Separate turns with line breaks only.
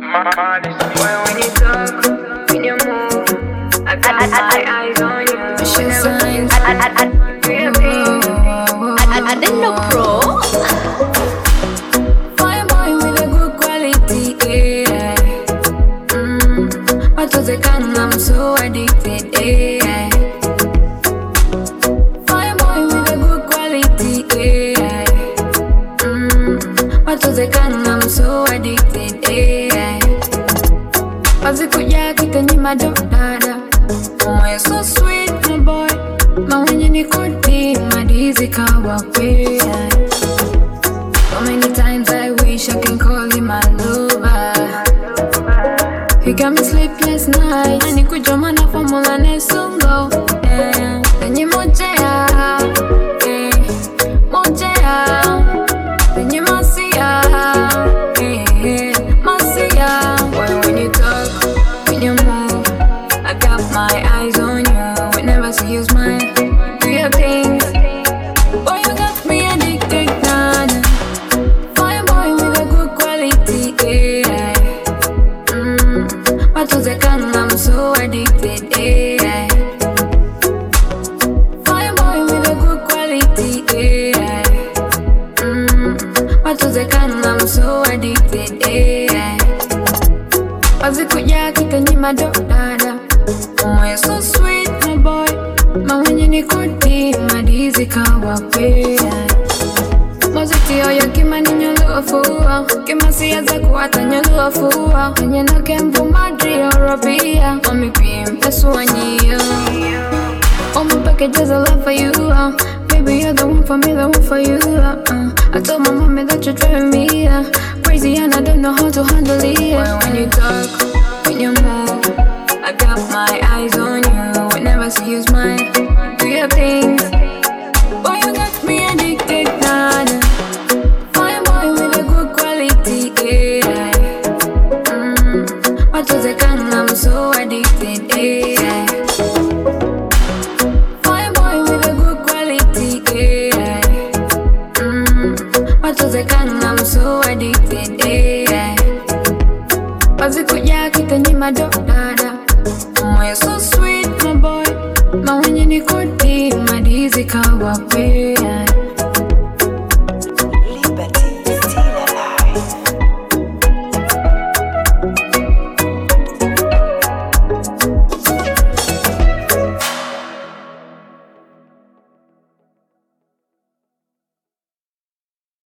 Boy, when you talk, when you move, I got my eyes on you.
I didn't know pro.
Fine boy with a good quality, yeah. What was the kind? I'm so addicted, yeah. Fine boy with a good quality, yeah. What was the kind? I'm so addicted, yeah. Wazikuja kikanyima dada. Oh, you're so sweet, my boy. Mawenye ni kodi, madizi kawa kwe. So many times I wish I can call him my lover. He got me sleepless nights. Ani kujoma na formula nesungo. Tenye mojea, mojea. Tenye masia, masia. Boy, when you talk, when you move, I got my eyes on you. Whenever I see you smile, do your things. Boy, you got me addicted, nana. Fine boy with a good quality, yeah. What was the kind? I'm so addicted, yeah. Fine boy with a good quality, yeah. What was the kind? I'm so addicted, yeah. Wazikuja kikanyima dada. Oh, you're so sweet, my boy. Mawenye ni kodi, madizi kawa kwe. Moziti oyo kima ni nyoluofua. Kima siya za kuwata nyoluofua. Kwenye na kembu madri Europea. Mami pimpe suwanyiyo. All my packages I love for you. Baby, you're the one for me, the one for you. I told my mommy that you're driving me crazy and I don't know how to handle it. Boy, when you talk, when you move, I got my eyes on you. Whenever I see you smile, do your things. Boy, you got me addicted, nana. Fine boy with a good quality, yeah. What was the kind? I'm so addicted, yeah. Fine boy with a good quality, yeah. What was the kind? I'm so addicted, yeah. Wazikuja kikanyima dada. Oh, you're so sweet, my boy. Mawenye ni kodi, madizi kawa kwe.